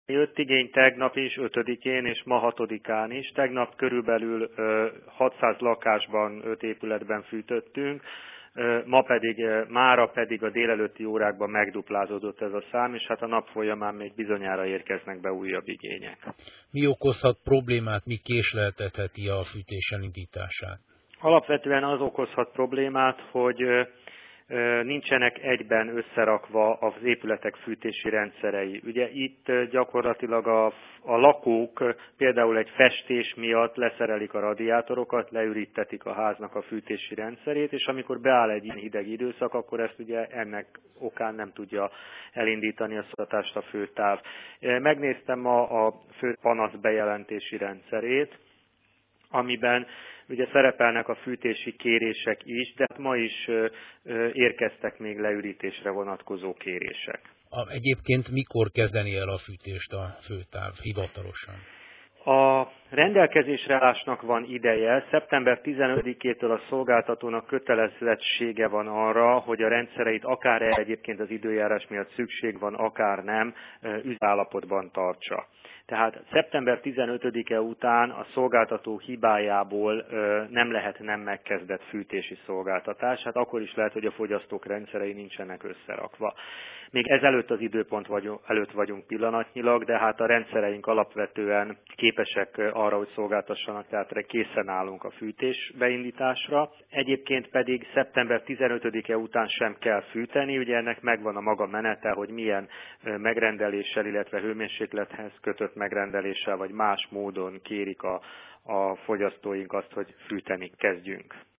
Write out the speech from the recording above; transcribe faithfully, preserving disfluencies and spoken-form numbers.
Jött igény tegnap is, ötödikén és ma hatodikán is. Tegnap körülbelül hatszáz lakásban, öt épületben fűtöttünk, ma pedig, mára pedig a délelőtti órákban megduplázódott ez a szám, és hát a nap folyamán még bizonyára érkeznek be újabb igények. Mi okozhat problémát, mi késleltetheti a fűtés elindítását? Alapvetően az okozhat problémát, hogy nincsenek egyben összerakva az épületek fűtési rendszerei. Ugye itt gyakorlatilag a, a lakók például egy festés miatt leszerelik a radiátorokat, leürítetik a háznak a fűtési rendszerét, és amikor beáll egy ilyen hideg időszak, akkor ezt ugye ennek okán nem tudja elindítani a szolgáltatást a főtáv. Megnéztem ma a fő panasz bejelentési rendszerét, amiben ugye szerepelnek a fűtési kérések is, de ma is ö, ö, érkeztek még leürítésre vonatkozó kérések. A, egyébként mikor kezdeni el a fűtést a főtáv hivatalosan? A rendelkezésre állásnak van ideje. szeptember tizenötödikétől a szolgáltatónak kötelezettsége van arra, hogy a rendszereit akár egyébként az időjárás miatt szükség van, akár nem, üzállapotban tartsa. Tehát szeptember tizenötödike után a szolgáltató hibájából nem lehet nem megkezdett fűtési szolgáltatás, hát akkor is lehet, hogy a fogyasztók rendszerei nincsenek összerakva. Még ezelőtt az időpont vagyunk, előtt vagyunk pillanatnyilag, de hát a rendszereink alapvetően képesek arra, hogy szolgáltassanak, tehát készen állunk a fűtés beindításra. Egyébként pedig szeptember tizenötödike után sem kell fűteni, ugye ennek megvan a maga menete, hogy milyen megrendeléssel, illetve hőmérséklethez kötött megrendeléssel, vagy más módon kérik a, a fogyasztóink azt, hogy fűteni kezdjünk.